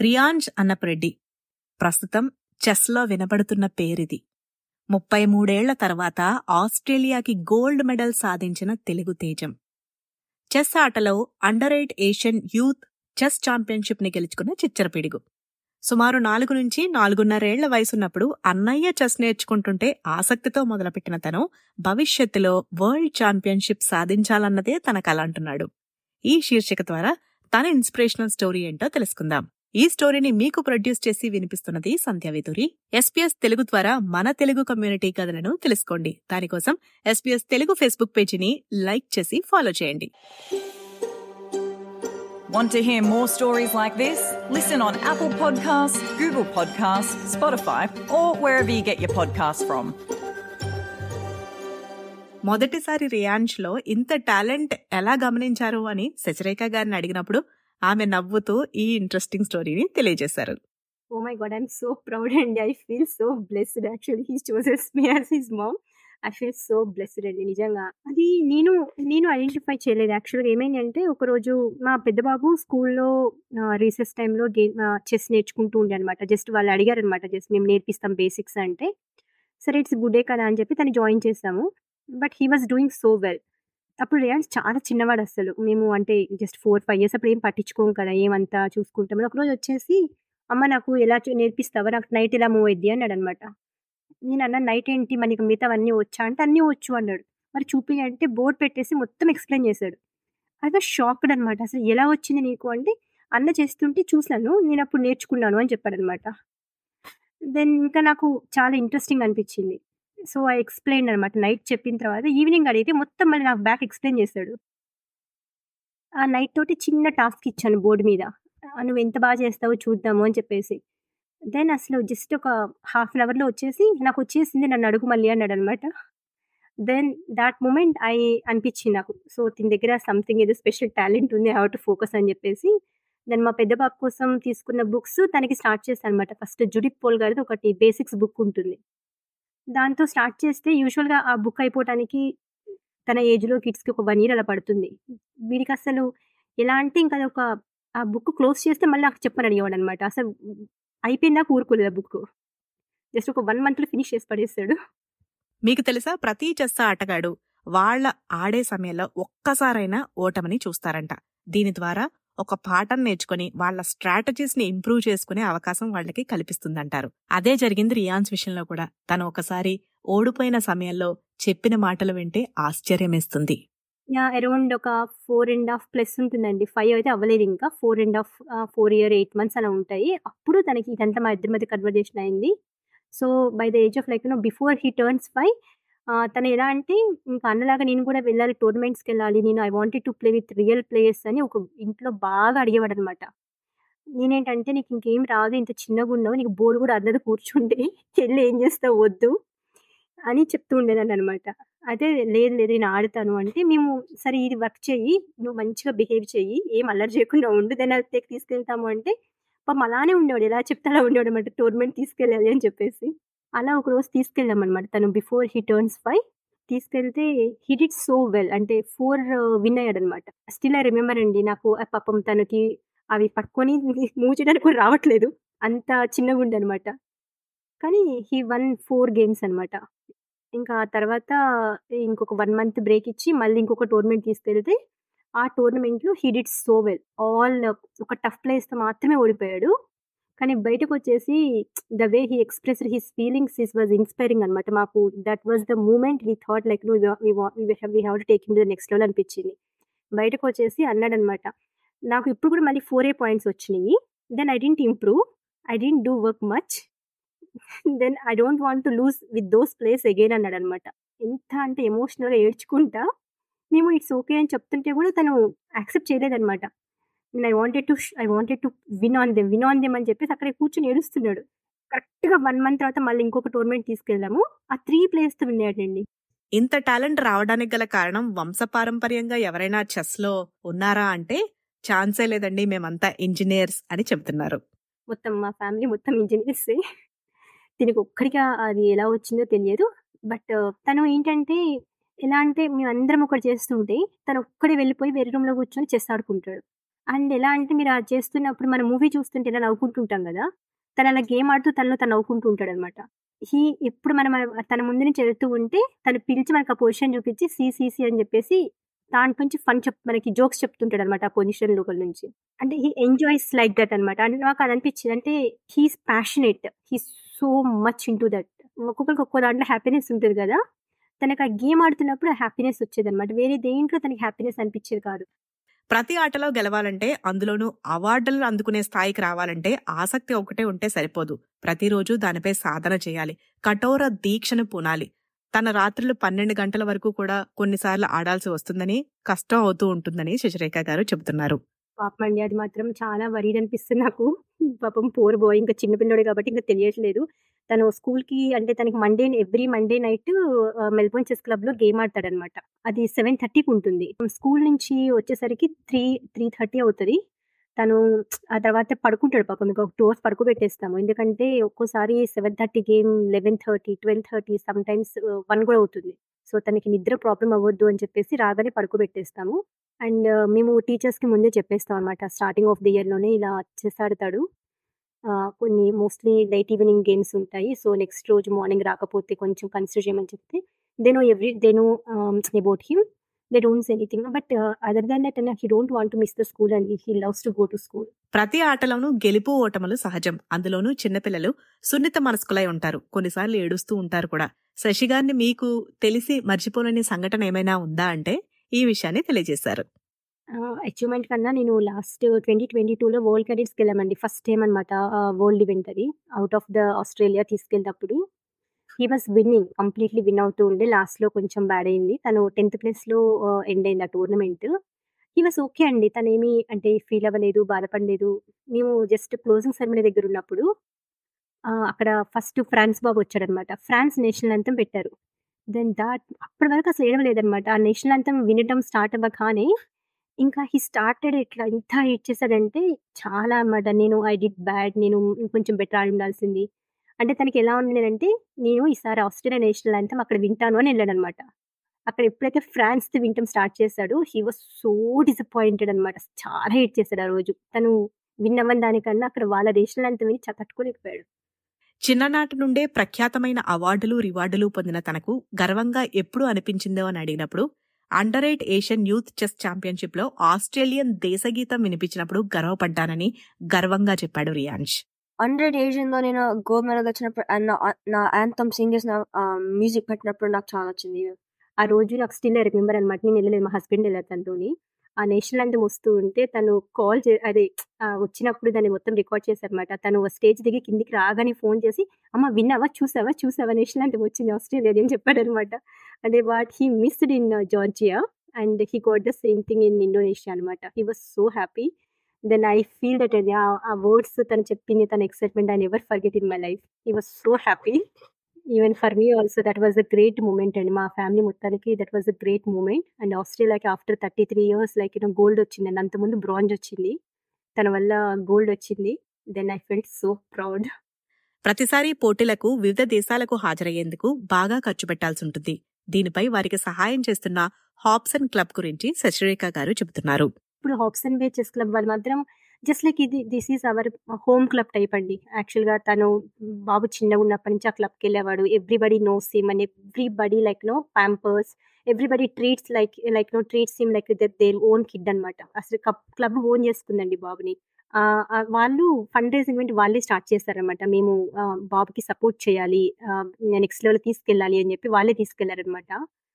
రియాన్ష్ అన్నప్రెడ్డి ప్రస్తుతం చెస్లో వినపడుతున్న పేరిది. 33 తర్వాత ఆస్ట్రేలియాకి gold medal సాధించిన తెలుగు తేజం. చెస్ ఆటలో under eight Asian youth chess championship ని గెలుచుకున్న చిచ్చరపిడుగు. సుమారు 4 నుంచి 4.5 వయసున్నప్పుడు అన్నయ్య చెస్ నేర్చుకుంటుంటే ఆసక్తితో మొదలుపెట్టిన తను భవిష్యత్తులో వరల్డ్ ఛాంపియన్షిప్ సాధించాలన్నదే తన కల అంటున్నాడు. ఈ శీర్షిక ద్వారా తన ఇన్స్పిరేషనల్ స్టోరీ ఏంటో తెలుసుకుందాం. ఈ స్టోరీని మీకు ప్రొడ్యూస్ చేసి వినిపిస్తున్నది సంధ్యావేదూరి. SBS తెలుగు ద్వారా మన తెలుగు కమ్యూనిటీ కథలను తెలుసుకోండి. దానికోసం SBS తెలుగు ఫేస్బుక్ పేజీని లైక్ చేసి ఫాలో చేయండి. Want to hear more stories like this? Listen on Apple Podcasts, Google Podcasts, Spotify, or wherever you get your podcasts from. మొదటిసారి రియాన్ష్ లో ఇంత టాలెంట్ ఎలా గమనించారు అని శశిరేఖ గారిని అడిగినప్పుడు ఆమె నవ్వుతూ ఈ ఇంట్రెస్టింగ్ స్టోరీని తెలియజేశారు. Oh my God, I'm so proud and I feel so blessed actually. He chooses me as his mom. I feel so blessed అండి నిజంగా. అది నేను ఐడెంటిఫై చేయలేదు. యాక్చువల్గా ఏమైందంటే ఒకరోజు మా పెద్ద బాబు స్కూల్లో రీసెస్ టైంలో చెస్ నేర్చుకుంటూ ఉండే అనమాట. జస్ట్ వాళ్ళు అడిగారు అనమాట, జస్ట్ మేము నేర్పిస్తాం బేసిక్స్ అంటే, సరే ఇట్స్ గుడ్ కదా అని చెప్పి తను జాయిన్ చేసాము. But he was doing so well. అప్పుడు రియాన్స్ చాలా చిన్నవాడు అసలు. మేము అంటే జస్ట్ 4-5 years అప్పుడు ఏం పట్టించుకోం కదా, ఏమంతా చూసుకుంటాం. ఒకరోజు వచ్చేసి అమ్మ నాకు ఎలా నేర్పిస్తావా, నాకు నైట్ ఎలా మూవ్ అయ్యిద్ది అన్నాడు అనమాట. నేను అన్నా నైట్ ఏంటి మనకి మిగతావన్నీ వచ్చా అంటే అన్నీ వచ్చు అన్నాడు. మరి చూపి అంటే బోర్డు పెట్టేసి మొత్తం ఎక్స్ప్లెయిన్ చేశాడు. అది షాక్డ్ అనమాట. అసలు ఎలా వచ్చింది నీకు అంటే అన్న చేస్తుంటే చూసాను, నేను అప్పుడు నేర్చుకున్నాను అని చెప్పాడు అనమాట. దెన్ ఇంకా నాకు చాలా ఇంట్రెస్టింగ్ అనిపించింది. సో ఐ ఎక్స్ప్లెయిన్ అనమాట. నైట్ చెప్పిన తర్వాత ఈవినింగ్ అడిగితే మొత్తం మళ్ళీ నాకు బ్యాక్ ఎక్స్ప్లెయిన్ చేశాడు. ఆ నైట్ తోటి చిన్న టాస్క్ ఇచ్చాను బోర్డు మీద, నువ్వు ఎంత బాగా చేస్తావో చూద్దాము అని చెప్పేసి. దెన్ అసలు జస్ట్ ఒక ½ an hourలో వచ్చేసి నాకు వచ్చేసింది, నన్ను అడుగు మళ్ళీ అన్నాడు అనమాట. దెన్ దాట్ మూమెంట్ అనిపించింది నాకు, సో దీని దగ్గర సంథింగ్ ఏదో స్పెషల్ టాలెంట్ ఉంది, హౌ టు ఫోకస్ అని చెప్పేసి. దెన్ మా పెద్ద బాబు కోసం తీసుకున్న బుక్స్ తనకి స్టార్ట్ చేశాను అనమాట. ఫస్ట్ జుడిత్ పోల్ గారిది ఒకటి బేసిక్స్ బుక్ ఉంటుంది, దాంతో స్టార్ట్ చేస్తే యూజువల్గా ఆ బుక్ అయిపోవడానికి తన ఏజ్లో కిడ్స్కి ఒక 1 year అలా పడుతుంది. వీడికి అసలు ఎలా అంటే ఇంకా ఒక ఆ బుక్ క్లోజ్ చేస్తే మళ్ళీ నాకు చెప్పని అడిగేవాడు అనమాట. అసలు అయిపోయిందాక ఊరుకోలేదు ఆ బుక్. జస్ట్ ఒక 1 monthలో ఫినిష్ చేసి పడేస్తాడు. మీకు తెలుసా, ప్రతి చెస్ ఆటగాడు వాళ్ళ ఆడే సమయంలో ఒక్కసారైనా ఓటమిని చూస్తారంట. దీని ద్వారా ఒక పాఠం నేర్చుకుని వాళ్ళ స్ట్రాటజీస్ ని ఇంప్రూవ్ చేసుకునే అవకాశం వాళ్ళకి కల్పిస్తుందంటారు. అదే జరిగింది రియాన్స్ విషయంలో కూడా. తను ఒకసారి ఓడిపోయిన సమయంలో చెప్పిన మాటలు వింటే ఆశ్చర్యమేస్తుంది. అరౌండ్ ఒక 4.5+ ఉంటుందండి. 5 అయితే అవ్వలేదు ఇంకా. 4 year 8 months అలా ఉంటాయి. అప్పుడు తనకి ఇదంతా మా ఇద్దరి మధ్య కన్వర్జేషన్ అయింది. So by the age of before he turns 5 తను ఎలా అంటే ఇంకా అన్నలాగా నేను కూడా వెళ్ళాలి, టోర్నమెంట్స్కి వెళ్ళాలి, నేను I wanted to play with real players అని ఒక ఇంట్లో బాగా అడిగేవాడు అనమాట. నేనేంటంటే నీకు ఇంకేం రాదు, ఇంత చిన్నగా ఉన్నావు, నీకు బోర్డు కూడా అందదు కూర్చుంటే, చెల్లి ఏం చేస్తావు వద్దు అని చెప్తూ ఉండేదాన్ని అనమాట. అయితే లేదు నేను ఆడుతాను అంటే, మేము సరే ఇది వర్క్ చెయ్యి, నువ్వు మంచిగా బిహేవ్ చెయ్యి, ఏం అల్లరి చేయకుండా ఉండు, దాన్ని అత్తకి తీసుకెళ్తాము అంటే పాపం అలానే ఉండేవాడు, ఎలా చెప్తే అలా ఉండేవాడు అనమాట. టోర్నమెంట్ తీసుకెళ్ళాలి అని చెప్పేసి అలా ఒకరోజు తీసుకెళ్ళామన్నమాట. తను బిఫోర్ హీ టర్న్స్ 5 తీసుకెళ్తే హీ డిడ్ సో వెల్, అంటే 4 విన్ అయ్యాడనమాట. స్టిల్ ఐ రిమెంబర్ అండి. నాకు పాపం తనకి అవి పట్టుకొని మూవ్ చేయడానికి కూడా రావట్లేదు, అంత చిన్నగా ఉండే అనమాట. కానీ హీ వన్ 4 games అనమాట. ఇంకా తర్వాత ఇంకొక 1 month బ్రేక్ ఇచ్చి మళ్ళీ ఇంకొక టోర్నమెంట్ తీసుకెళ్తే ఆ టోర్నమెంట్లో హీ డిడ్ సో వెల్. ఒక టఫ్ ప్లేస్తో మాత్రమే ఓడిపోయాడు. కానీ బయటకు వచ్చేసి the way he expressed his feelings was inspiring అనమాట. మాకు that was the moment we thought we have to take him to the next level అనిపించింది. బయటకు వచ్చేసి అన్నాడనమాట, నాకు ఇప్పుడు కూడా మళ్ళీ 4 points వచ్చినాయి, then I didn't improve, I didn't do work much, then I don't want to lose with those players again అన్నాడు అనమాట. ఎంత అంటే ఎమోషనల్గా ఏడ్చుకుంటా మేము ఇట్స్ ఓకే అని చెప్తుంటే కూడా తను యాక్సెప్ట్ చేయలేదనమాట. I wanted to win on them అని చెప్పేసి అక్కడ కూర్చొని ఏడుస్తున్నాడు. కరెక్ట్గా 1 month తర్వాత మళ్ళీ ఇంకొక టోర్నమెంట్ తీసుకెళ్ళాము, ఆ 3 players విన్ అయ్యాడండి. ఇంత టాలెంట్ రావడానికి గల కారణం వంశపారంపర్యంగా ఎవరైనా చెస్ లో ఉన్నారా అంటే ఛాన్సే లేదండి, మేమంతా ఇంజనీర్స్ అని చెప్తున్నారు. మొత్తం మా ఫ్యామిలీ మొత్తం ఇంజనీర్సే. దీనికి ఒక్కడిగా అది ఎలా వచ్చిందో తెలియదు. బట్ తను ఏంటంటే ఎలా అంటే మేమందరం ఒకటి చేస్తుంటే తను ఒక్కడే వెళ్ళిపోయి వేరే రూమ్లో కూర్చొని చెస్ ఆడుకుంటాడు. అండ్ ఎలా అంటే మీరు అది చేస్తున్నప్పుడు మనం మూవీ చూస్తుంటే ఎలా నవ్వుకుంటుంటాం గదా! తను అలా గేమ్ ఆడుతూ తనలో తను నవ్వుకుంటూ ఉంటాడనమాట. ఎప్పుడు మనం తన ముందు నుంచి వెళ్తూ ఉంటే తను పిలిచి మనకు ఆ పొజిషన్ చూపించి సీ అని చెప్పేసి దాంట్లో నుంచి మనకి జోక్స్ చెప్తుంటాడనమాట ఆ పొజిషన్ లోపల నుంచి. అంటే హి ఎంజాయ్స్ లైక్ దట్ అనమాట. అంటే నాకు అది అనిపించింది. అంటే he is passionate. He is so much into that. ఒక్కొక్కరికి ఒక్కో దాంట్లో హ్యాపీనెస్ ఉంటది గదా! తనకు ఆ గేమ్ ఆడుతున్నప్పుడు ఆ హ్యాపీనెస్ వచ్చేదనమాట. వేరే దేంట్లో తనకి హ్యాపీనెస్ అనిపించేది కాదు. ప్రతి ఆటలో గెలవాలంటే, అందులోనూ అవార్డులను అందుకునే స్థాయికి రావాలంటే ఆసక్తి ఒకటే ఉంటే సరిపోదు. ప్రతిరోజు దానిపై సాధన చేయాలి. కఠోర దీక్షను పూనాలి. తన రాత్రులు 12 గంటల వరకు కూడా కొన్నిసార్లు ఆడాల్సి వస్తుందని, కష్టం అవుతూ ఉంటుందని శశిరేఖ గారు చెబుతున్నారు. పాపమండి అది మాత్రం చాలా వరీడ్ అనిపిస్తుంది నాకు. పాపం పూర్ బాయ్ ఇంకా చిన్న పిల్లోడే కాబట్టి ఇంకా తెలియట్లేదు. తను స్కూల్‌కి అంటే తనకి every Monday night Melbourne chess క్లబ్‌లో గేమ్ ఆడతాడనమాట. అది 7:30కి ఉంటుంది. స్కూల్ నుంచి వచ్చేసరికి 3:30 అవుతది. తను ఆ తర్వాత పడుకుంటాడు పాపం. ఇంక 2 అవర్స్ పడుకోబెట్టేస్తాము. ఎందుకంటే ఒక్కోసారి 7:30 గేమ్ 11:30, 12:30 సమ్‌టైమ్స్ 1 కూడా అవుతుంది. సో, తనకి నిద్ర ప్రాబ్లమ్ అవ్వద్దు అని చెప్పేసి రాగానే పడుకోబెట్టేస్తాము. అండ్ మేము టీచర్స్‌కి ముందే చెప్పేస్తాం అనమాట. స్టార్టింగ్ ఆఫ్ ది ఇయర్‌లోనే ఇలా చెస్ ఆడతాడు. కొన్ని మోస్ట్‌లీ లైట్ ఈవినింగ్ గేమ్స్ ఉంటాయి. సో, నెక్స్ట్ రోజు మార్నింగ్ రాకపోతే కొంచెం కన్సిడర్ చేయమని చెప్తే they know about him. They don't say anything. But other than that he don't want to miss the school and he loves to go to school. ప్రతి ఆటలోనూ గెలుపు ఓటములు సహజం. అందులోనూ చిన్నపిల్లలు సున్నిత మనస్కులై ఉంటారు. కొన్నిసార్లు ఏడుస్తూ ఉంటారు కూడా. శశి గారిని మీకు తెలిసి మర్చిపోలేని సంఘటన ఏమైనా ఉందా అంటే ఈ విషయాన్ని తెలియజేశారు. అచీవ్‌మెంట్ కన్నా నేను లాస్ట్ 2022లో వరల్డ్ క్యాడెట్స్‌కెళ్ళామండి. ఫస్ట్ టైమ్ అనమాట. వరల్డ్ ఈవెంట్ అది. ఔట్ ఆఫ్ ద ఆస్ట్రేలియా తీసుకెళ్ళినప్పుడు he was winning. Completely win అవుతూ ఉండే లాస్ట్‌లో కొంచెం బ్యాడ్ అయింది. తను 10థ్ ప్లేస్‌లో ఎండ్ అయింది ఆ టోర్నమెంట్. హి వాస్ ఓకే అండి. తనేమి అంటే ఫీల్ అవ్వలేదు, బాధపడలేదు. మేము జస్ట్ క్లోజింగ్ సెరమనీ దగ్గర ఉన్నప్పుడు అక్కడ ఫస్ట్ ఫ్రాన్స్ బాబు వచ్చాడనమాట. ఫ్రాన్స్ నేషనల్ యాంథెమ్ పెట్టారు. అప్పటి వరకు అసలు ఏడవలేదనమాట. ఆ నేషనల్ యాంథెమ్ వినడం స్టార్ట్ అవ్వగానే ఇంకా హి స్టార్టెడ్ ఎంత ఏడ్చేసాడంటే చాలా అన్నమాట. I did bad. నేను ఇంకొంచెం బెటర్ ఆడి ఉండాల్సింది. అంటే తనకెలా ఉండేదంటే, నేను ఈసారి ఆస్ట్రేలియా నేషనల్ యాంథెమ్ అక్కడ వింటాను అని ఎళ్ళాడనమాట. అక్కడ ఎప్పుడైతే ఫ్రాన్స్‌ది వినటం స్టార్ట్ చేసాడో, హి వాస్ సో డిసప్పాయింటెడ్ అనమాట. చాలా ఏడ్చేసాడు ఆ రోజు. తను విన్ అవ్వని దానికన్నా అక్కడ వాళ్ళ నేషనల్ యాంథెమ్ విని తట్టుకోలేకపోయాడు. చిన్ననాటి నుండే ప్రఖ్యాతమైన అవార్డులు, రివార్డులు పొందిన తనకు గర్వంగా ఎప్పుడు అనిపించిందో అని అడిగినప్పుడు, అండర్ 8 ఏషియన్ యూత్ చెస్ ఛాంపియన్‌షిప్‌లో ఆస్ట్రేలియన్ దేశగీతం వినిపించినప్పుడు గర్వపడ్డానని గర్వంగా చెప్పాడు రియాన్ష్. 100 ఏషియన్‌లో నేను గోల్డ్ మెడల్ వచ్చినప్పుడు అండ్ నా యాంథమ్ సింగ్ చేసిన మ్యూజిక్ పెట్టినప్పుడు నాకు చాలా నచ్చింది. ఆ రోజు నాకు స్టిల్ రిమెంబర్ అనమాట. నేను ఎళ్ళలేదు. మా హస్బెండ్ ఎళ్ళారు తనతోని. ఆ నేషనల్ యాంథెమ్ వస్తూ ఉంటే తను కాల్ వచ్చినప్పుడు దాన్ని మొత్తం రికార్డ్ చేశారనమాట. తను స్టేజ్ దిగి కిందికి రాగానే ఫోన్ చేసి, "అమ్మ విన్నావా? చూసావా? నేషనల్ యాంథెమ్ వచ్చింది ఆస్ట్రేలియాది" అని చెప్పాడనమాట. అంటే he missed in Georgia and he got the same thing in Indonesia అనమాట. He was so happy. Then I feel that ఆ వర్డ్స్ తను చెప్పింది, తన excitement I never forget in my life. He was so happy. Even for me also that was a great moment అండి. మా family మొత్తానికి that was a great moment. And ఆస్ట్రేలియాకి after 33 years gold వచ్చిందండి. అంతకుముందు bronze వచ్చింది. తన వల్ల gold వచ్చింది. Then I felt so proud. ప్రతిసారి పోటీలకు వివిధ దేశాలకు హాజరయ్యేందుకు బాగా ఖర్చు పెట్టాల్సి ఉంటుంది. దీనిపై వారికి సహాయం చేస్తున్న హాబ్సన్ క్లబ్ గురించి శశిరేఖ గారు చెబుతున్నారు. ఇప్పుడు హాబ్సన్ బే చెస్ క్లబ్ వాళ్ళు మాత్రం just like this is our home club type అండి. యాక్చువల్‌గా తను బాబు చిన్నగున్నప్పటి నుంచి ఆ క్లబ్‌కెళ్ళేవాడు. Everybody knows him and everybody pampers, everybody treats treats him like their own kid అనమాట. అసలు క్లబ్ ఓన్ చేసుకుందండి బాబుని. వాళ్ళు ఫండ్ రైజింగ్ ఈవెంట్ వాళ్ళే స్టార్ట్ చేశారనమాట. మేము బాబుకి సపోర్ట్ చేయాలి. నెక్స్ట్ లెవెల్‌కి తీసుకెళ్ళాలి అని చెప్పి వాళ్ళే తీసుకెళ్లారనమాట.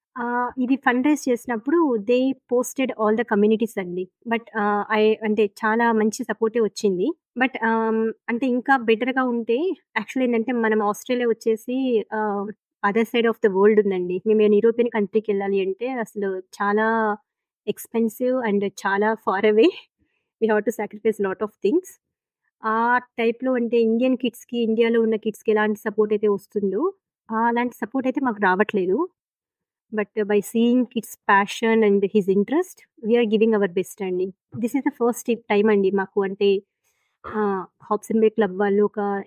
ఇది ఫండ్ రైజ్ చేసినప్పుడు they posted all the communities అండి. బట్ అంటే చాలా మంచి సపోర్టే వచ్చింది. బట్ అంటే ఇంకా బెటర్‌గా ఉంటే యాక్చువల్లీ ఏంటంటే మనం ఆస్ట్రేలియా వచ్చేసి other side of the world ఉందండి. మేము యూరోపియన్ కంట్రీకెళ్ళాలి అంటే అసలు చాలా ఎక్స్‌పెన్సివ్ అండ్ చాలా far away. We have to sacrifice lot of things. ఆ టైప్‌లో అంటే ఇండియాలో ఉన్న కిడ్స్‌కి ఎలాంటి సపోర్ట్ అయితే వస్తుందో, అలాంటి సపోర్ట్ అయితే మాకు రావట్లేదు. But by seeing kids passion and his interest we are giving our best అండి. This is the first time అండి మాకు అంటే హాబ్సన్ బే క్లబ్ వాళ్ళు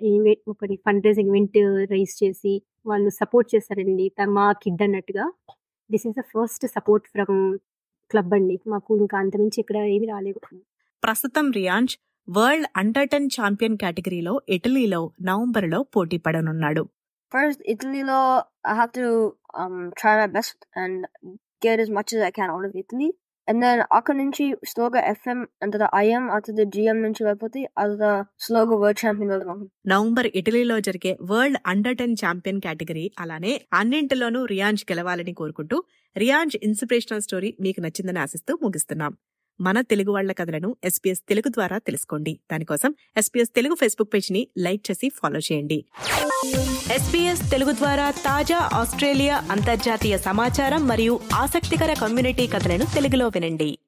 ఒకటి ఫండ్ రైజింగ్ ఈవెంట్ రైజ్ చేసి వాళ్ళు సపోర్ట్ చేశారండి. మా కిడ్ అన్నట్టుగా. This is the first support from club అండి. మాకు ఇంకా అంతమించి ఇక్కడ ఏమి రాలేదు. ప్రస్తుతం రియాంజ్ వరల్డ్ అండర్-10 ఛాంపియన్ కేటగిరీలో ఇటలీలో నవంబర్లో పోటీ పడనున్నాడు. First, Italy-lo, I have to try my best and get as much as I can out of Italy. And then అక్కడ నుంచి స్లోగా FM అంటే IM అతను GM నుంచి వెళ్ళిపోతే అది స్లోగా వరల్డ్ ఛాంపియన్ వెళ్దాం. నవంబర్ ఇటలీలో జరిగే వరల్డ్ అండర్-10 ఛాంపియన్ కేటగిరీ అలానే అన్నింటిలోనూ రియాంజ్ గెలవాలని కోరుకుంటూ రియాంజ్ ఇన్స్పిరేషనల్ స్టోరీ మీకు నచ్చిందని ఆశిస్తూ ముగిస్తున్నాం. మన తెలుగు వాళ్ల కథలను SBS తెలుగు ద్వారా తెలుసుకోండి. దానికోసం SBS తెలుగు ఫేస్బుక్ పేజ్ ని లైక్ చేసి ఫాలో చేయండి. SBS తెలుగు ద్వారా తాజా ఆస్ట్రేలియా అంతర్జాతీయ సమాచారం మరియు ఆసక్తికర కమ్యూనిటీ కథలను తెలుగులో వినండి.